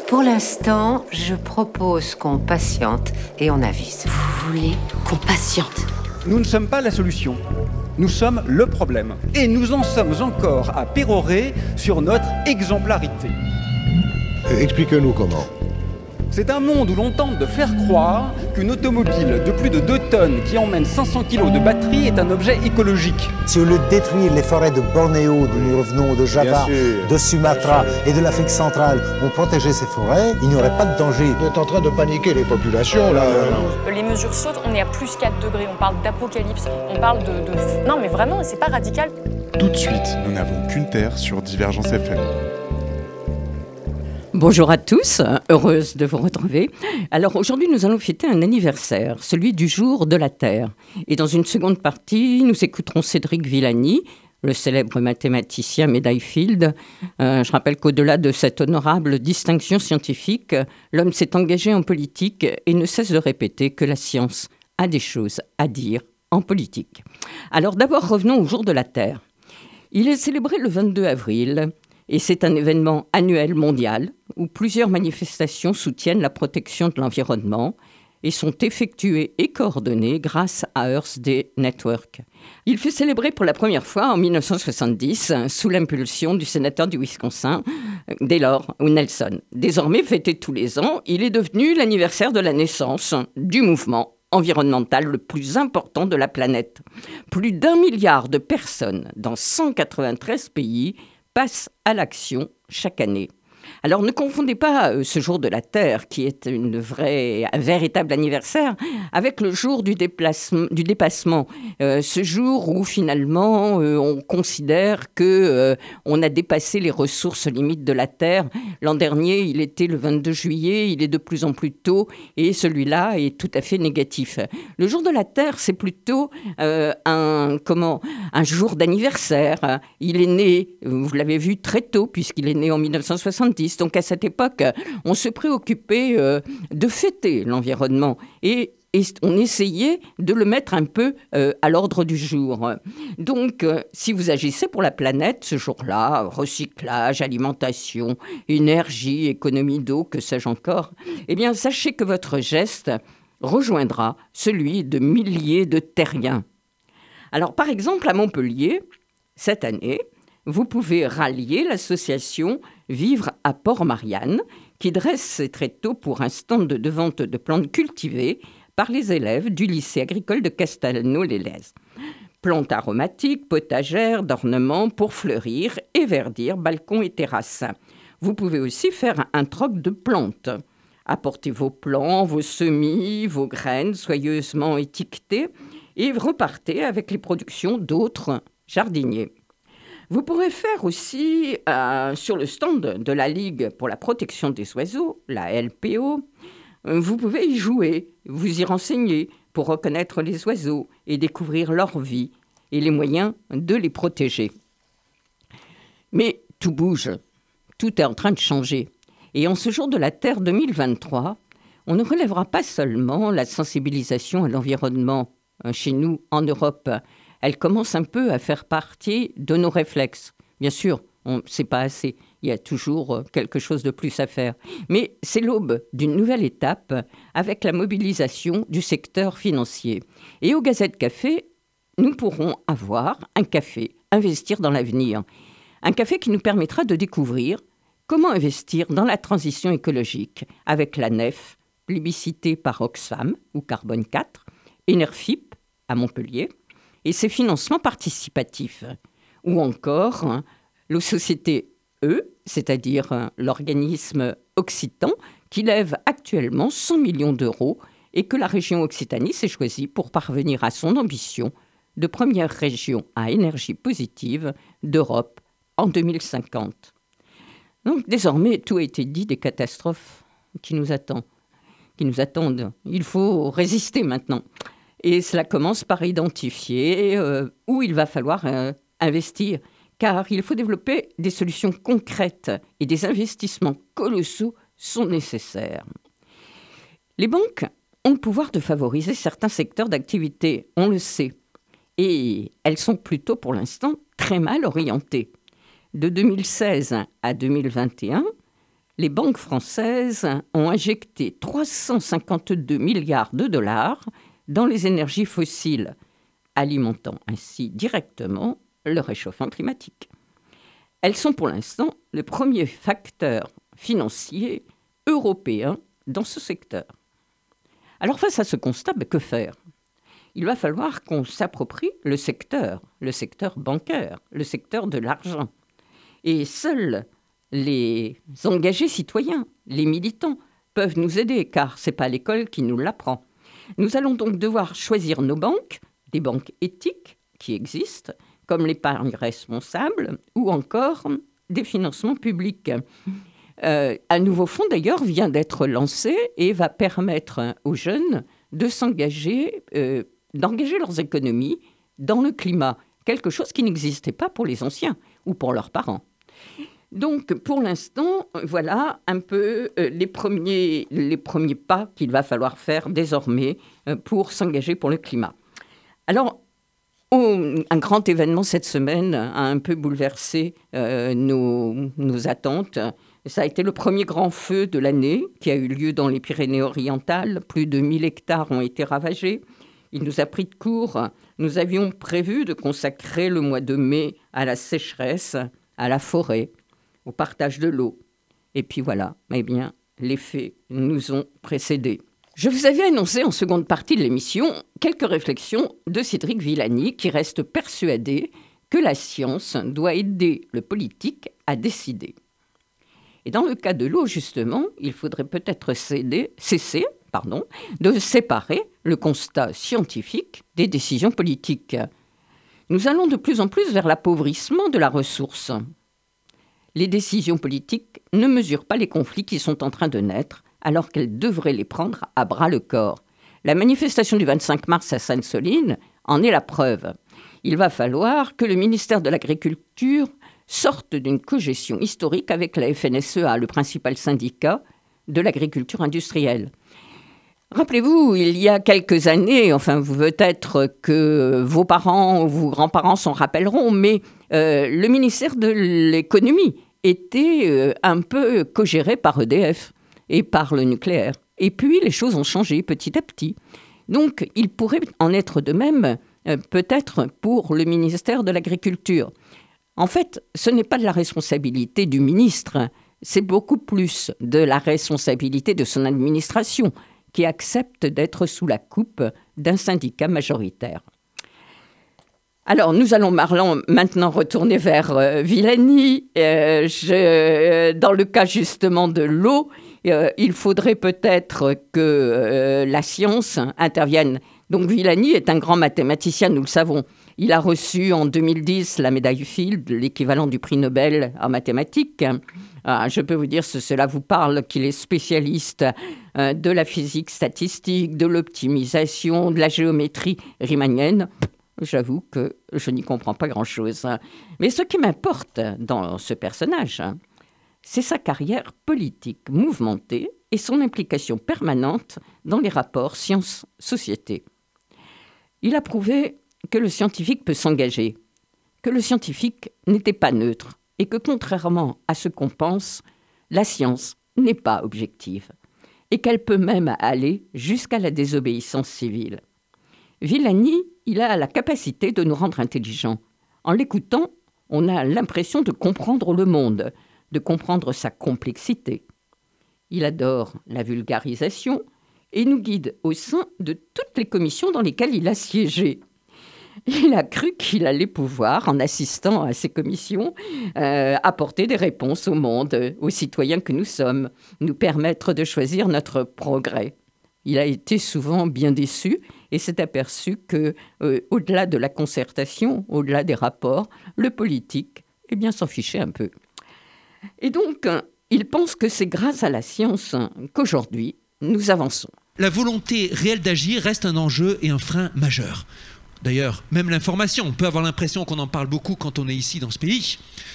Pour l'instant, je propose qu'on patiente et on avise. Vous voulez qu'on patiente? Nous ne sommes pas la solution. Nous sommes le problème. Et nous en sommes encore à pérorer sur notre exemplarité. Expliquez-nous comment. C'est un monde où l'on tente de faire croire qu'une automobile de plus de 2 tonnes qui emmène 500 kilos de batterie est un objet écologique. Si au lieu de détruire les forêts de Bornéo, d'où nous revenons, de Java, de Sumatra et de l'Afrique centrale, on protégeait ces forêts, il n'y aurait pas de danger. Vous êtes en train de paniquer les populations, là. Les mesures sautent, on est à plus 4 degrés, on parle d'apocalypse, on parle de... Non mais vraiment, c'est pas radical. Tout de suite, nous n'avons qu'une terre sur Divergence FM. Bonjour à tous, heureuse de vous retrouver. Alors aujourd'hui, nous allons fêter un anniversaire, celui du jour de la Terre. Et dans une seconde partie, nous écouterons Cédric Villani, le célèbre mathématicien médaille Fields. Je rappelle qu'au-delà de cette honorable distinction scientifique, l'homme s'est engagé en politique et ne cesse de répéter que la science a des choses à dire en politique. Alors d'abord, revenons au jour de la Terre. Il est célébré le 22 avril. Et c'est un événement annuel mondial où plusieurs manifestations soutiennent la protection de l'environnement et sont effectuées et coordonnées grâce à Earth Day Network. Il fut célébré pour la première fois en 1970 sous l'impulsion du sénateur du Wisconsin, dès lors, Nelson. Désormais fêté tous les ans, il est devenu l'anniversaire de la naissance du mouvement environnemental le plus important de la planète. Plus d'1 milliard de personnes dans 193 pays passe à l'action chaque année. Alors ne confondez pas ce jour de la Terre, qui est un véritable anniversaire, avec le jour du dépassement. Ce jour où finalement on considère qu'on a dépassé les ressources limites de la Terre. L'an dernier, il était le 22 juillet, il est de plus en plus tôt, et celui-là est tout à fait négatif. Le jour de la Terre, c'est plutôt un jour d'anniversaire. Il est né, vous l'avez vu, très tôt, puisqu'il est né en 1970. Donc à cette époque, on se préoccupait de fêter l'environnement et on essayait de le mettre un peu à l'ordre du jour. Donc, si vous agissez pour la planète ce jour-là, recyclage, alimentation, énergie, économie d'eau, que sais-je encore, eh bien, sachez que votre geste rejoindra celui de milliers de terriens. Alors, par exemple, à Montpellier, cette année, vous pouvez rallier l'association Vivre à Port-Marianne, qui dresse ses tréteaux pour un stand de vente de plantes cultivées par les élèves du lycée agricole de Castelnau-les-Lez. Plantes aromatiques, potagères, d'ornement pour fleurir et verdir balcons et terrasses. Vous pouvez aussi faire un troc de plantes. Apportez vos plants, vos semis, vos graines soigneusement étiquetées et repartez avec les productions d'autres jardiniers. Vous pourrez faire aussi, sur le stand de la Ligue pour la protection des oiseaux, la LPO, vous pouvez y jouer, vous y renseigner pour reconnaître les oiseaux et découvrir leur vie et les moyens de les protéger. Mais tout bouge, tout est en train de changer. Et en ce jour de la Terre 2023, on ne relèvera pas seulement la sensibilisation à l'environnement chez nous en Europe. Elle commence un peu à faire partie de nos réflexes. Bien sûr, c'est pas assez. Il y a toujours quelque chose de plus à faire. Mais c'est l'aube d'une nouvelle étape avec la mobilisation du secteur financier. Et au Gazette Café, nous pourrons avoir un café, investir dans l'avenir. Un café qui nous permettra de découvrir comment investir dans la transition écologique avec la NEF, plébiscitée par Oxfam ou Carbone 4, Enerfip à Montpellier, et ses financements participatifs. Ou encore, la société E, c'est-à-dire l'organisme occitan, qui lève actuellement 100 millions d'euros et que la région Occitanie s'est choisie pour parvenir à son ambition de première région à énergie positive d'Europe en 2050. Donc désormais, tout a été dit des catastrophes qui nous attendent. Il faut résister maintenant. Et cela commence par identifier où il va falloir investir, car il faut développer des solutions concrètes et des investissements colossaux sont nécessaires. Les banques ont le pouvoir de favoriser certains secteurs d'activité, on le sait, et elles sont plutôt pour l'instant très mal orientées. De 2016 à 2021, les banques françaises ont injecté 352 milliards de dollars dans les énergies fossiles, alimentant ainsi directement le réchauffement climatique. Elles sont pour l'instant le premier facteur financier européen dans ce secteur. Alors face à ce constat, que faire ? Il va falloir qu'on s'approprie le secteur bancaire, le secteur de l'argent. Et seuls les engagés citoyens, les militants, peuvent nous aider, car ce n'est pas l'école qui nous l'apprend. Nous allons donc devoir choisir nos banques, des banques éthiques qui existent, comme l'épargne responsable, ou encore des financements publics. Un nouveau fonds, d'ailleurs, vient d'être lancé et va permettre aux jeunes de s'engager, d'engager leurs économies dans le climat, quelque chose qui n'existait pas pour les anciens ou pour leurs parents. Donc, pour l'instant, voilà un peu les premiers pas qu'il va falloir faire désormais pour s'engager pour le climat. Alors, un grand événement cette semaine a un peu bouleversé nos attentes. Ça a été le premier grand feu de l'année qui a eu lieu dans les Pyrénées-Orientales. Plus de 1000 hectares ont été ravagés. Il nous a pris de court. Nous avions prévu de consacrer le mois de mai à la sécheresse, à la forêt, au partage de l'eau. Et puis voilà, eh bien, les faits nous ont précédés. Je vous avais annoncé en seconde partie de l'émission quelques réflexions de Cédric Villani qui reste persuadé que la science doit aider le politique à décider. Et dans le cas de l'eau, justement, il faudrait peut-être cesser de séparer le constat scientifique des décisions politiques. Nous allons de plus en plus vers l'appauvrissement de la ressource. Les décisions politiques ne mesurent pas les conflits qui sont en train de naître, alors qu'elles devraient les prendre à bras-le-corps. La manifestation du 25 mars à Sainte-Soline en est la preuve. Il va falloir que le ministère de l'Agriculture sorte d'une cogestion historique avec la FNSEA, le principal syndicat de l'agriculture industrielle. Rappelez-vous, il y a quelques années, peut-être que vos parents ou vos grands-parents s'en rappelleront, mais le ministère de l'économie était un peu co-géré par EDF et par le nucléaire. Et puis, les choses ont changé petit à petit. Donc, il pourrait en être de même, peut-être, pour le ministère de l'Agriculture. En fait, ce n'est pas de la responsabilité du ministre, c'est beaucoup plus de la responsabilité de son administration qui accepte d'être sous la coupe d'un syndicat majoritaire. Alors, nous allons maintenant retourner vers Villani. Dans le cas justement de l'eau, il faudrait peut-être que la science intervienne. Donc Villani est un grand mathématicien, nous le savons. Il a reçu en 2010 la médaille Fields, l'équivalent du prix Nobel en mathématiques. Je peux vous dire, cela vous parle, qu'il est spécialiste de la physique statistique, de l'optimisation, de la géométrie riemannienne. J'avoue que je n'y comprends pas grand-chose. Mais ce qui m'importe dans ce personnage, c'est sa carrière politique mouvementée et son implication permanente dans les rapports science-société. Il a prouvé que le scientifique peut s'engager, que le scientifique n'était pas neutre et que contrairement à ce qu'on pense, la science n'est pas objective et qu'elle peut même aller jusqu'à la désobéissance civile. Villani, il a la capacité de nous rendre intelligents. En l'écoutant, on a l'impression de comprendre le monde, de comprendre sa complexité. Il adore la vulgarisation et nous guide au sein de toutes les commissions dans lesquelles il a siégé. Il a cru qu'il allait pouvoir, en assistant à ces commissions, apporter des réponses au monde, aux citoyens que nous sommes, nous permettre de choisir notre progrès. Il a été souvent bien déçu et s'est aperçu que, au-delà de la concertation, au-delà des rapports, le politique, s'en fichait un peu. Et donc, il pense que c'est grâce à la science qu'aujourd'hui, nous avançons. La volonté réelle d'agir reste un enjeu et un frein majeur. D'ailleurs, même l'information, on peut avoir l'impression qu'on en parle beaucoup quand on est ici dans ce pays.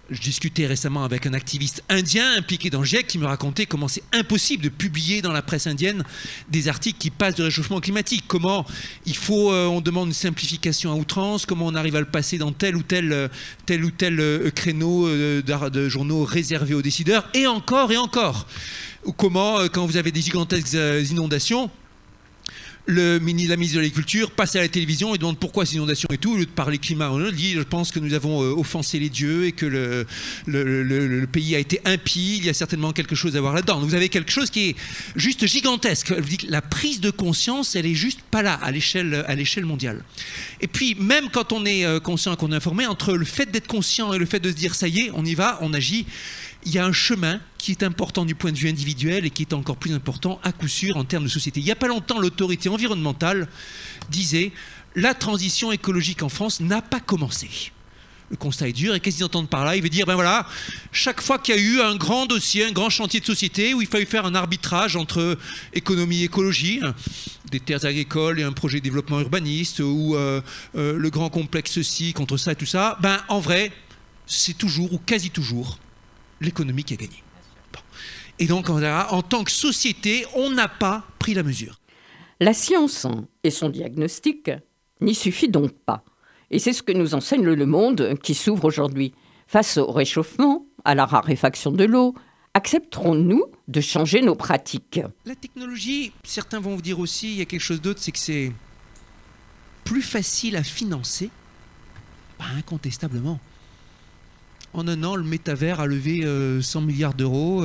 Je discutais récemment avec un activiste indien impliqué dans le GIEC qui me racontait comment c'est impossible de publier dans la presse indienne des articles qui passent de réchauffement climatique. Comment on demande une simplification à outrance, comment on arrive à le passer dans tel ou tel créneau de journaux réservés aux décideurs, et encore. Ou comment, quand vous avez des gigantesques inondations, la ministre de l'Agriculture passe à la télévision et demande pourquoi ces inondations et tout, au lieu de parler climat, on dit je pense que nous avons offensé les dieux et que le pays a été impie, il y a certainement quelque chose à voir là-dedans. Donc vous avez quelque chose qui est juste gigantesque. La prise de conscience, elle est juste pas là à l'échelle mondiale. Et puis même quand on est conscient et qu'on est informé, entre le fait d'être conscient et le fait de se dire ça y est, on y va, on agit, il y a un chemin qui est important du point de vue individuel et qui est encore plus important à coup sûr en termes de société. Il n'y a pas longtemps, l'autorité environnementale disait « La transition écologique en France n'a pas commencé ». Le constat est dur, et qu'est-ce qu'ils entendent par là? Il veut dire, ben voilà, chaque fois qu'il y a eu un grand dossier, un grand chantier de société où il fallait faire un arbitrage entre économie et écologie, des terres agricoles et un projet de développement urbaniste, ou le grand complexe ceci contre ça et tout ça, ben en vrai, c'est toujours ou quasi toujours l'économie qui a gagné. Bon. Et donc, en tant que société, on n'a pas pris la mesure. La science et son diagnostic n'y suffit donc pas. Et c'est ce que nous enseigne le monde qui s'ouvre aujourd'hui. Face au réchauffement, à la raréfaction de l'eau, accepterons-nous de changer nos pratiques? La technologie, certains vont vous dire aussi, il y a quelque chose d'autre, c'est que c'est plus facile à financer, incontestablement. En un an, le métavers a levé 100 milliards d'euros,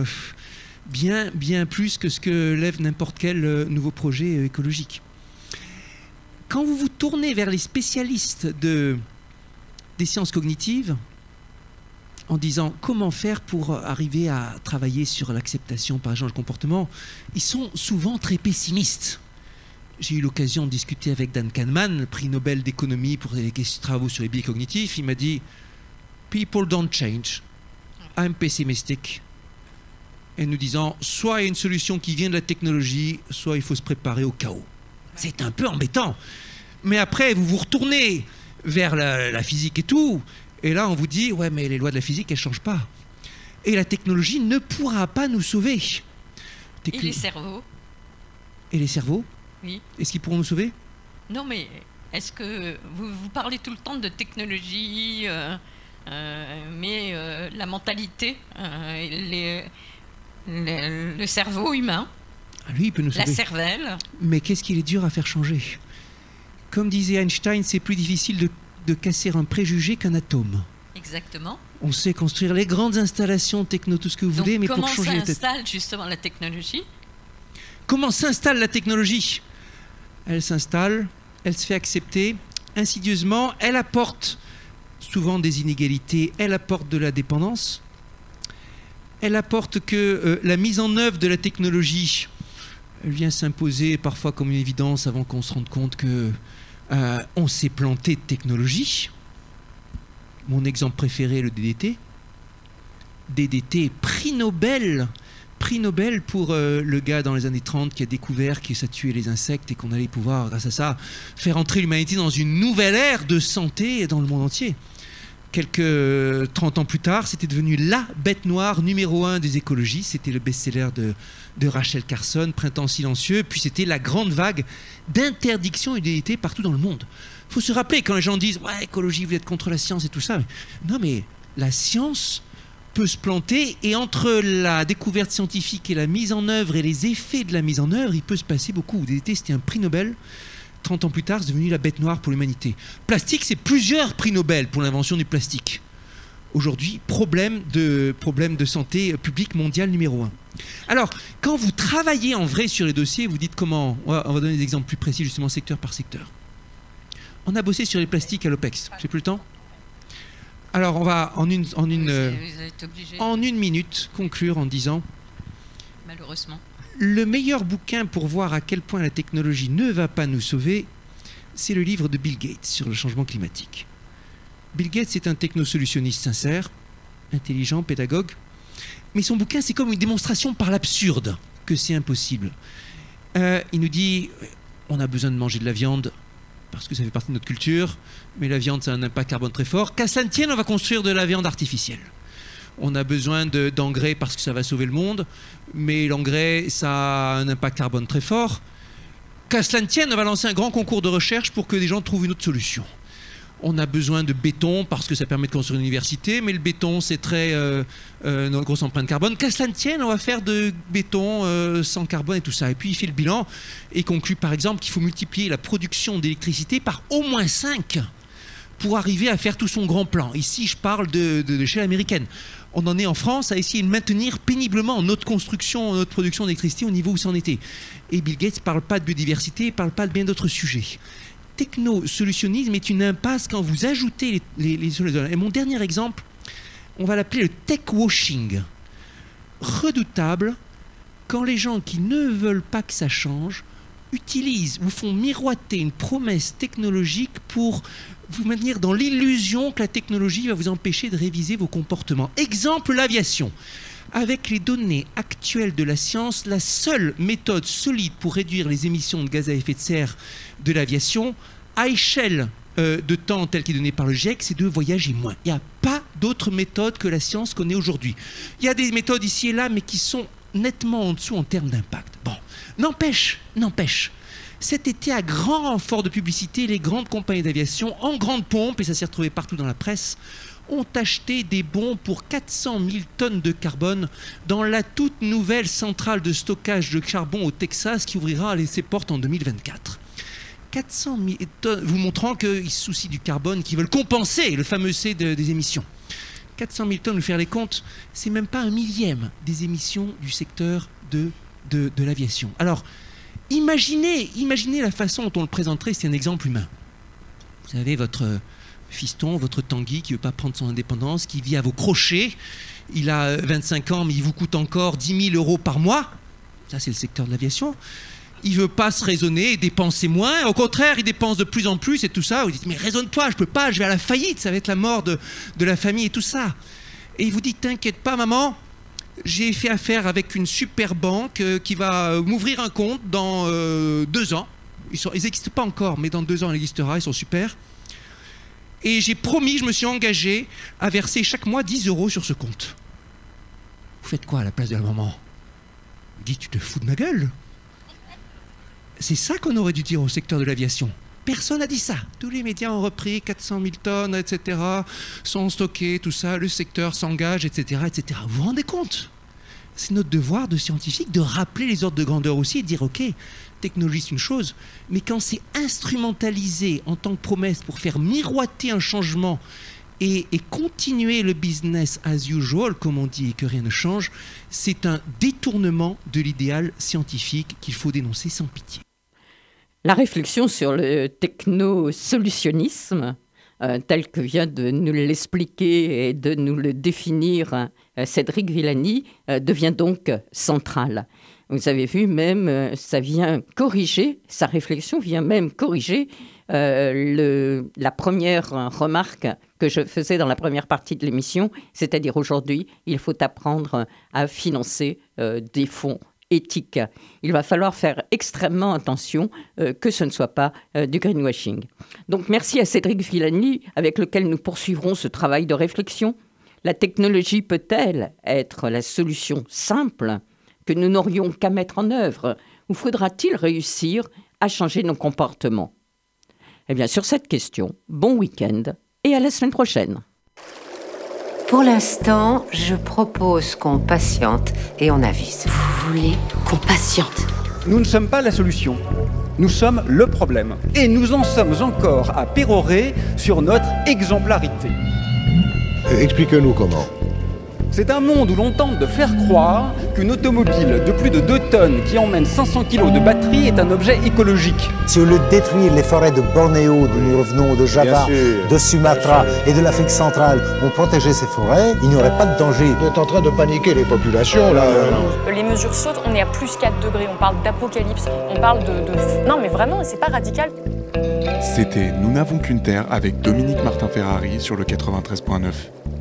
bien plus que ce que lève n'importe quel nouveau projet écologique. Quand vous vous tournez vers les spécialistes des sciences cognitives, en disant comment faire pour arriver à travailler sur l'acceptation par exemple du comportement, ils sont souvent très pessimistes. J'ai eu l'occasion de discuter avec Dan Kahneman, le prix Nobel d'économie pour les travaux sur les biais cognitifs. Il m'a dit « People don't change. I'm pessimistic ». Et nous disant, soit il y a une solution qui vient de la technologie, soit il faut se préparer au chaos. C'est un peu embêtant. Mais après, vous vous retournez vers la physique et tout, et là on vous dit, ouais mais les lois de la physique, elles ne changent pas. Et la technologie ne pourra pas nous sauver. Et les cerveaux? Et les cerveaux? Oui. Est-ce qu'ils pourront nous sauver? Non, mais est-ce que vous parlez tout le temps de technologie, mais la mentalité, le cerveau humain, lui, il peut nous sauver. La cervelle. Mais qu'est-ce qu'il est dur à faire changer? Comme disait Einstein, c'est plus difficile de casser un préjugé qu'un atome. Exactement. On sait construire les grandes installations techno, tout ce que vous voulez, mais pour changer... Comment s'installe justement la technologie? Comment s'installe la technologie? Elle s'installe, elle se fait accepter insidieusement, elle apporte souvent des inégalités, elle apporte de la dépendance, elle apporte que la mise en œuvre de la technologie, elle vient s'imposer parfois comme une évidence avant qu'on se rende compte que on s'est planté de technologie. Mon exemple préféré, le DDT. DDT, prix Nobel pour le gars dans les années 30 qui a découvert que ça tuait les insectes et qu'on allait pouvoir, grâce à ça, faire entrer l'humanité dans une nouvelle ère de santé dans le monde entier. Quelques 30 ans plus tard, c'était devenu la bête noire numéro 1 des écologies. C'était le best-seller de Rachel Carson, Printemps silencieux. Puis c'était la grande vague d'interdiction du DDT partout dans le monde. Il faut se rappeler, quand les gens disent « Ouais, écologie, vous êtes contre la science et tout ça ». Non, mais la science peut se planter, et entre la découverte scientifique et la mise en œuvre et les effets de la mise en œuvre, il peut se passer beaucoup. Le DDT, c'était un prix Nobel. 30 ans plus tard, c'est devenu la bête noire pour l'humanité. Plastique, c'est plusieurs prix Nobel pour l'invention du plastique. Aujourd'hui, problème de santé publique mondiale numéro 1. Alors, quand vous travaillez en vrai sur les dossiers, vous dites comment... On va donner des exemples plus précis, justement, secteur par secteur. On a bossé sur les plastiques à l'OPEX. J'ai plus le temps? Alors, on va en une minute conclure en disant... Malheureusement. Le meilleur bouquin pour voir à quel point la technologie ne va pas nous sauver, c'est le livre de Bill Gates sur le changement climatique. Bill Gates est un technosolutionniste sincère, intelligent, pédagogue, mais son bouquin, c'est comme une démonstration par l'absurde que c'est impossible. Il nous dit, on a besoin de manger de la viande parce que ça fait partie de notre culture, mais la viande, ça a un impact carbone très fort. Qu'à cela ne tienne, on va construire de la viande artificielle. On a besoin d'engrais parce que ça va sauver le monde, mais l'engrais, ça a un impact carbone très fort. Qu'à cela ne tienne, on va lancer un grand concours de recherche pour que des gens trouvent une autre solution. On a besoin de béton parce que ça permet de construire une université, mais le béton, c'est très une grosse empreinte carbone. Qu'à cela ne tienne, on va faire de béton sans carbone et tout ça. Et puis il fait le bilan et conclut par exemple qu'il faut multiplier la production d'électricité par au moins 5 pour arriver à faire tout son grand plan. Ici, je parle de l'échelle américaine. On en est en France à essayer de maintenir péniblement notre construction, notre production d'électricité au niveau où ça en était. Et Bill Gates ne parle pas de biodiversité, ne parle pas de bien d'autres sujets. Techno-solutionnisme est une impasse quand vous ajoutez les solutions. Et mon dernier exemple, on va l'appeler le tech-washing. Redoutable quand les gens qui ne veulent pas que ça change utilisent ou font miroiter une promesse technologique pour vous maintenir dans l'illusion que la technologie va vous empêcher de réviser vos comportements. Exemple, l'aviation. Avec les données actuelles de la science, la seule méthode solide pour réduire les émissions de gaz à effet de serre de l'aviation, à échelle de temps telle qu'elle est donnée par le GIEC, c'est de voyager moins. Il n'y a pas d'autre méthode que la science connaît aujourd'hui. Il y a des méthodes ici et là, mais qui sont nettement en dessous en termes d'impact. Bon, n'empêche, cet été, à grand renfort de publicité, les grandes compagnies d'aviation, en grande pompe, et ça s'est retrouvé partout dans la presse, ont acheté des bons pour 400 000 tonnes de carbone dans la toute nouvelle centrale de stockage de charbon au Texas qui ouvrira ses portes en 2024. 400 000 tonnes, vous montrant qu'ils se soucient du carbone, qu'ils veulent compenser le fameux C des émissions. 400 000 tonnes, vous faire les comptes, c'est même pas 1/1000 des émissions du secteur de l'aviation. Alors, imaginez la façon dont on le présenterait, c'est un exemple humain. Vous avez votre fiston, votre Tanguy qui ne veut pas prendre son indépendance, qui vit à vos crochets, il a 25 ans mais il vous coûte encore 10 000 euros par mois, ça c'est le secteur de l'aviation, il ne veut pas se raisonner et dépenser moins, au contraire il dépense de plus en plus et tout ça, vous dites mais raisonne-toi, je peux pas, je vais à la faillite, ça va être la mort de la famille et tout ça. Et il vous dit t'inquiète pas maman, j'ai fait affaire avec une super banque qui va m'ouvrir un compte dans 2 ans, ils n'existent pas encore mais dans 2 ans il existera, ils sont super. Et j'ai promis, je me suis engagé à verser chaque mois 10 euros sur ce compte. Vous faites quoi à la place de la maman? Vous dites, tu te fous de ma gueule? C'est ça qu'on aurait dû dire au secteur de l'aviation. Personne n'a dit ça. Tous les médias ont repris 400 000 tonnes, etc., sont stockés, tout ça, le secteur s'engage, etc., etc. Vous vous rendez compte? C'est notre devoir de scientifique de rappeler les ordres de grandeur aussi et de dire, ok, technologie c'est une chose, mais quand c'est instrumentalisé en tant que promesse pour faire miroiter un changement et continuer le business as usual, comme on dit, et que rien ne change, c'est un détournement de l'idéal scientifique qu'il faut dénoncer sans pitié. La réflexion sur le techno-solutionnisme, tel que vient de nous l'expliquer et de nous le définir Cédric Villani, devient donc centrale. Vous avez vu, même, ça vient corriger, sa réflexion vient même corriger la première remarque que je faisais dans la première partie de l'émission, c'est-à-dire aujourd'hui, il faut apprendre à financer des fonds éthiques. Il va falloir faire extrêmement attention que ce ne soit pas du greenwashing. Donc merci à Cédric Villani, avec lequel nous poursuivrons ce travail de réflexion. La technologie peut-elle être la solution simple que nous n'aurions qu'à mettre en œuvre, ou faudra-t-il réussir à changer nos comportements? Eh bien, sur cette question, bon week-end et à la semaine prochaine. Pour l'instant, je propose qu'on patiente et on avise. Vous voulez qu'on patiente? Nous ne sommes pas la solution. Nous sommes le problème. Et nous en sommes encore à pérorer sur notre exemplarité. Expliquez-nous comment. C'est un monde où l'on tente de faire croire qu'une automobile de plus de 2 tonnes qui emmène 500 kg de batterie est un objet écologique. Si au lieu de détruire les forêts de Bornéo, d'où nous revenons, de Java, de Sumatra et de l'Afrique centrale, on protégeait ces forêts, il n'y aurait pas de danger. Vous êtes en train de paniquer les populations, là. Les mesures sautent, on est à plus 4 degrés, on parle d'apocalypse, on parle de... Non mais vraiment, c'est pas radical. C'était Nous n'avons qu'une terre avec Dominique Martin-Ferrari sur le 93.9.